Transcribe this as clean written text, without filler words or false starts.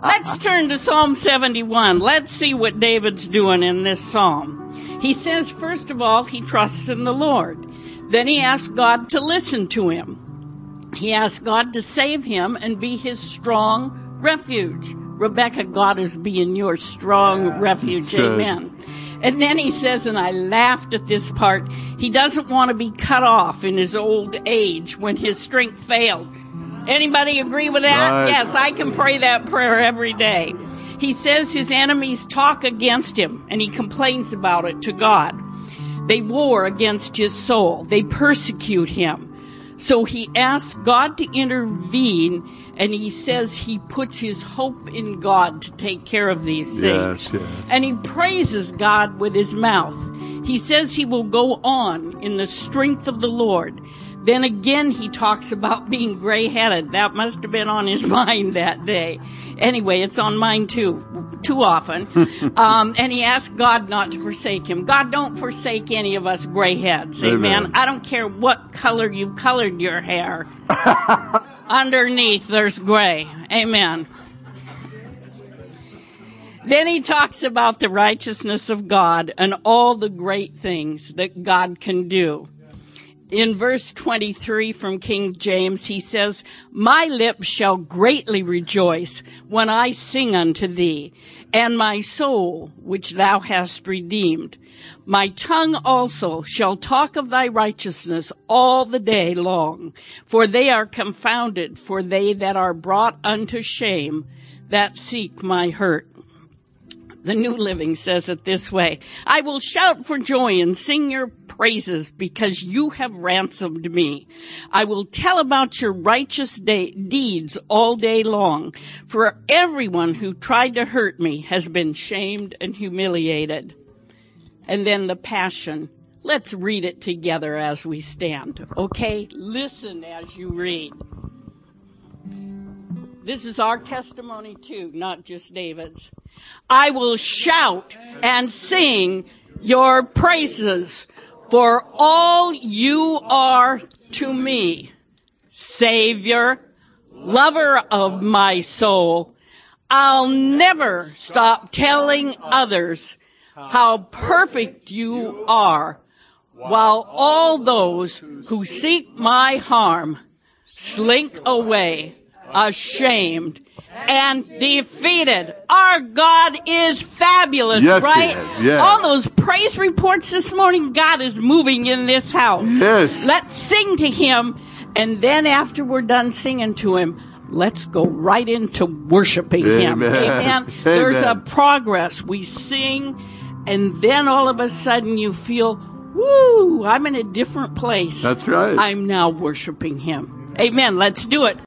Let's turn to Psalm 71. Let's see what David's doing in this psalm. He says, first of all, he trusts in the Lord. Then he asks God to listen to him. He asks God to save him and be his strong refuge. Rebecca, God is being your strong refuge. Amen. And then he says, and I laughed at this part, he doesn't want to be cut off in his old age when his strength failed. Anybody agree with that? Right. Yes, I can pray that prayer every day. He says his enemies talk against him, and he complains about it to God. They war against his soul. They persecute him. So he asks God to intervene, and he says he puts his hope in God to take care of these things. Yes. And he praises God with his mouth. He says he will go on in the strength of the Lord. Then again, he talks about being gray-headed. That must have been on his mind that day. Anyway, it's on mine too often. And he asks God not to forsake him. God, don't forsake any of us gray-heads. Amen. I don't care what color you've colored your hair. Underneath, there's gray. Amen. Then he talks about the righteousness of God and all the great things that God can do. In verse 23 from King James, he says, my lips shall greatly rejoice when I sing unto thee, and my soul, which thou hast redeemed. My tongue also shall talk of thy righteousness all the day long, for they are confounded, for they that are brought unto shame, that seek my hurt. The New Living says it this way, I will shout for joy and sing your praises because you have ransomed me. I will tell about your righteous deeds all day long, for everyone who tried to hurt me has been shamed and humiliated. And then the Passion. Let's read it together as we stand, okay? Listen as you read. This is our testimony too, not just David's. I will shout and sing your praises for all you are to me. Savior, lover of my soul, I'll never stop telling others how perfect you are, while all those who seek my harm slink away, ashamed and defeated. Our God is fabulous, yes, right? Yes. All those praise reports this morning, God is moving in this house. Yes. Let's sing to him, and then after we're done singing to him, let's go right into worshiping him. Amen. There's a progress. We sing, and then all of a sudden you feel, woo, I'm in a different place. That's right. I'm now worshiping him. Amen. Let's do it.